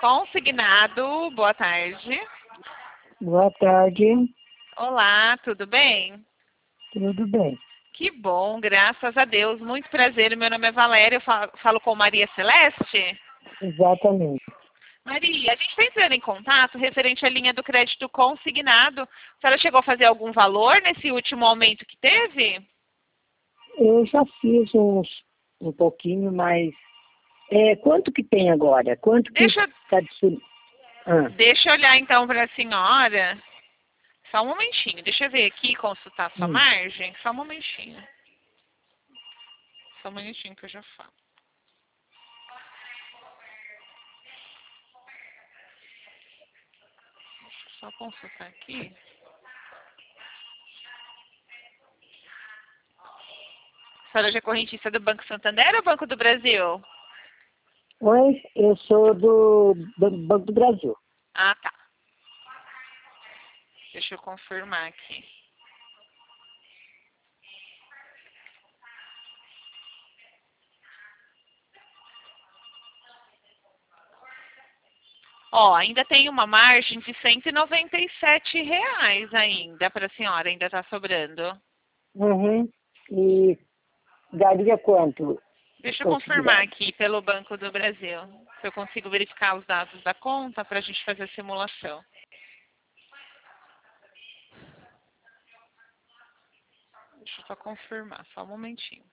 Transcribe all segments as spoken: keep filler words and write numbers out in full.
Consignado, boa tarde. Boa tarde, Olá, tudo bem? tudo bem? Que bom, graças a Deus. Muito prazer, meu nome é Valéria, eu fa- falo com Maria Celeste. Exatamente. Maria, a gente está entrando em contato referente à linha do crédito consignado. A senhora chegou a fazer algum valor nesse último aumento que teve? Eu já fiz uns, um pouquinho, mas é, quanto que tem agora? Quanto que Deixa, está de... Ah, deixa eu olhar então para a senhora. Só um momentinho, deixa eu ver aqui, consultar a sua hum. margem. Só um momentinho. Só um minutinho que eu já falo. Deixa eu só consultar aqui. A senhora já é correntista do Banco Santander ou Banco do Brasil? Oi, eu sou do, do Banco do Brasil. Ah, tá. Deixa eu confirmar aqui. Ó, ainda tem uma margem de cento e noventa e sete reais ainda para a senhora, ainda está sobrando. Uhum. E daria quanto? Deixa eu confirmar Considerado? aqui pelo Banco do Brasil, se eu consigo verificar os dados da conta para a gente fazer a simulação. Deixa eu só confirmar, só um momentinho.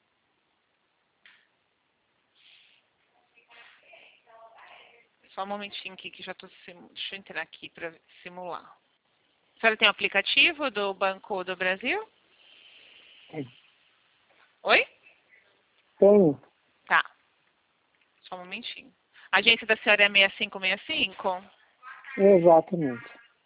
Só um momentinho aqui que já estou... Deixa eu entrar aqui para simular. A senhora tem o aplicativo do Banco do Brasil? É. Oi? Tenho. Tá, só um momentinho. A agência da senhora é seis cinco seis cinco? Exatamente.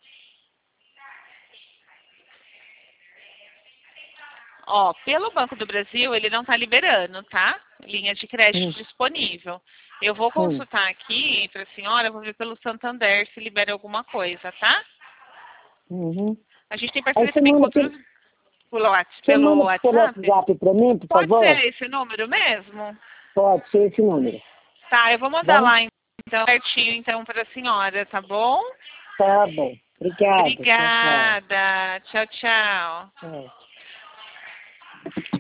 Ó, pelo Banco do Brasil, ele não está liberando, tá? Linha de crédito Hum, disponível. Eu vou hum. consultar aqui para a senhora, vou ver pelo Santander se libera alguma coisa, tá? Uhum. A gente tem Aí parceria você também com manda, outros pelo- pelo Whats- você pelo manda pelo WhatsApp. WhatsApp para mim, por Pode favor? ser esse número mesmo? Pode ser esse número. Tá, eu vou mandar Bom? lá então certinho então para a senhora, tá bom? Tá bom. Obrigada. Tchau, tchau. Obrigada. Tchau, tchau. Tchau.